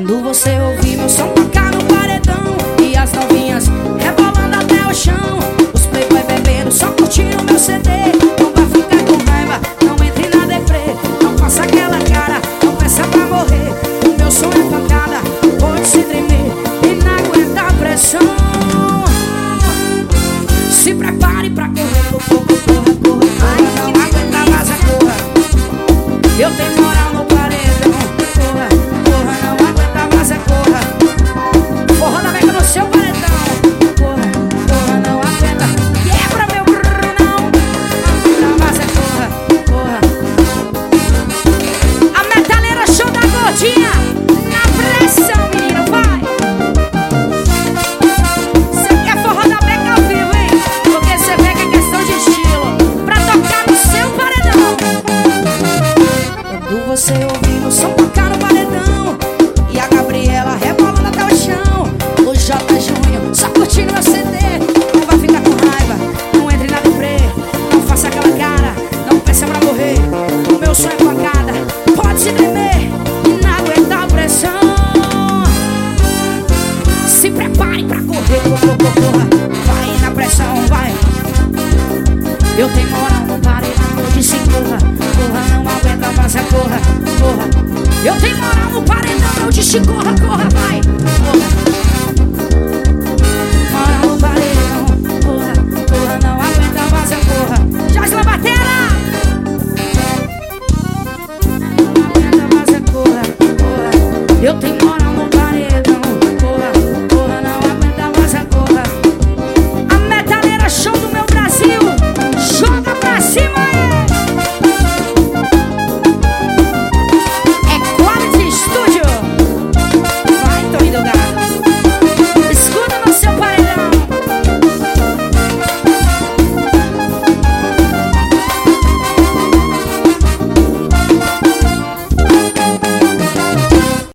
Quando você ouvir meu som tocar no paredão e as novinhas rebolando até o chão, os playboy bebendo, só curtindo meu CD, não vai ficar com raiva, não entre na deprê, não faça aquela cara, não peça pra morrer. O meu som é pancada, pode se tremer e não aguenta a pressão. Se prepare pra correr, corra, corra, corra, corra, não aguenta mais a corra. Eu tenho moral no paredão, corra, corra, não aguenta mais a corra. Forró da beca no seu paredão, corra, corra, não aguenta. Quebra meu brrr, não aguenta mais a corra, corra. A metaleira show da gordinha, na pressão, menino, vai. Você quer forró da beca ao vivo, hein? Porque você vê que é questão de estilo, pra tocar no seu paredão. Quando você ouvir o som tocar no paredão e a Gabriela rebolando até o chão, o J. Júnior só curtindo meu CD, não vai ficar com raiva, não entre na deprê, não faça aquela cara, não peça pra morrer. O meu som é pancada, pode se tremer e não aguenta a pressão. Se prepare pra correr, corra, corra, vai na pressão, vai. Eu tenho moral no paredão, eu disse corra, corra, não aguenta mais a corra, corra. Eu tenho moral no paredão, eu disse corra, corra, vai, corra.